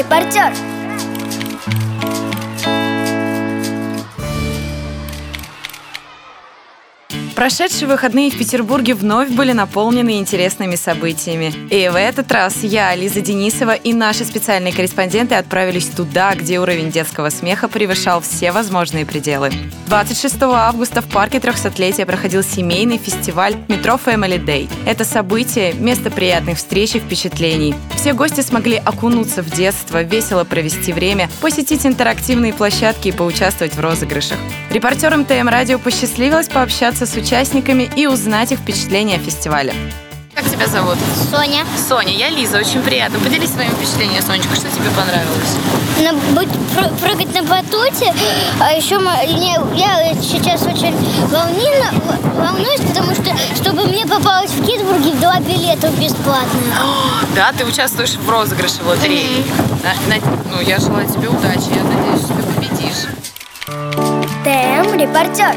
ТМ-репортер. Прошедшие выходные в Петербурге вновь были наполнены интересными событиями. И в этот раз я, Лиза Денисова, и наши специальные корреспонденты отправились туда, где уровень детского смеха превышал все возможные пределы. 26 августа в парке 300-летия проходил семейный фестиваль «Метро Family Day». Это событие – место приятных встреч и впечатлений. Все гости смогли окунуться в детство, весело провести время, посетить интерактивные площадки и поучаствовать в розыгрышах. Репортерам ТМ-радио посчастливилось пообщаться с участниками и узнать их впечатления о фестивале. Как тебя зовут? Соня. Соня, я Лиза, очень приятно. Поделись своими впечатлениями, Сонечка, что тебе понравилось? Прыгать на батуте, а еще я сейчас очень волнуюсь, потому что, чтобы мне попалось в Китбурге 2 билета бесплатных. Да, ты участвуешь в розыгрыше в лотерее. Ну, я желаю тебе удачи, я надеюсь, что ты победишь. ТМ-репортер.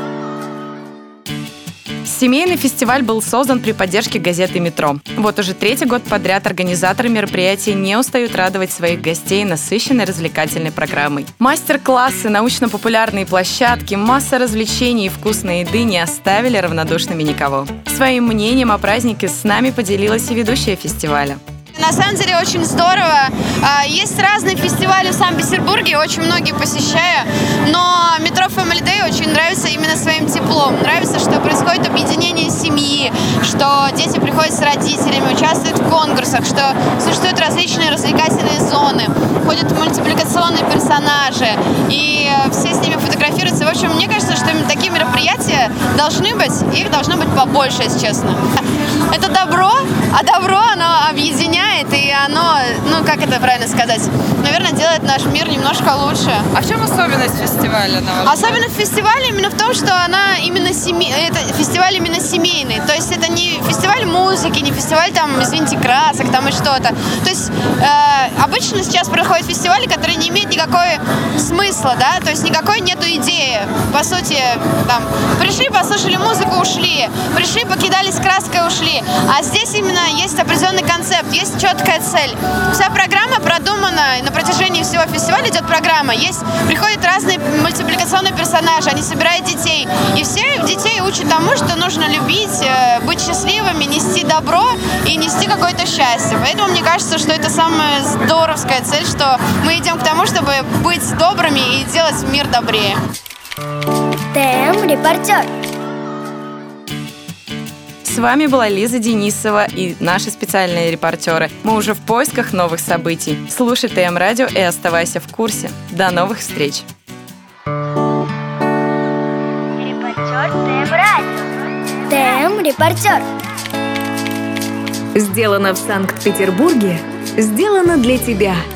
Семейный фестиваль был создан при поддержке газеты «Метро». Вот уже 3-й год подряд организаторы мероприятия не устают радовать своих гостей насыщенной развлекательной программой. Мастер-классы, научно-популярные площадки, масса развлечений и вкусной еды не оставили равнодушными никого. Своим мнением о празднике с нами поделилась и ведущая фестиваля. На самом деле очень здорово. Есть разные фестивали в Санкт-Петербурге, очень многие посещаю, но Метро Family Day очень нравится именно своим теплом. Нравится, что происходит объединение семьи, что дети приходят с родителями, участвуют в конкурсах, что существуют различные развлекательные зоны, ходят мультипликационные персонажи, и все с ними фотографируются. В общем, мне кажется, что именно такие мероприятия должны быть, их должно быть побольше, если честно. Это добро, а добро, оно объединяет, и оно, как это правильно сказать, наверное, делает наш мир немножко лучше. А в чем особенность фестиваля, на ваш взгляд? Особенность фестиваля именно в том, что она именно это фестиваль именно семейный. То есть это не фестиваль музыки, не фестиваль, там, извините, красок, там и что-то. То есть обычно сейчас проходят фестивали, которые не имеют никакого смысла, да, то есть никакой нету идеи. По сути, там, пришли, послушали музыку, ушли, пришли, покидались краской, ушли. А здесь именно есть определенный концепт, есть четкая цель. Вся программа продумана, на протяжении всего фестиваля идет программа. Приходят разные мультипликационные персонажи, они собирают детей. И все детей учат тому, что нужно любить, быть счастливыми, нести добро и нести какое-то счастье. Поэтому мне кажется, что это самая здоровская цель, что мы идем к тому, чтобы быть добрыми и делать мир добрее. ТМ-репортер. С вами была Лиза Денисова и наши специальные репортеры. Мы уже в поисках новых событий. Слушай ТМ-радио и оставайся в курсе. До новых встреч! Репортер ТМ-радио. ТМ-репортер. Сделано в Санкт-Петербурге, сделано для тебя.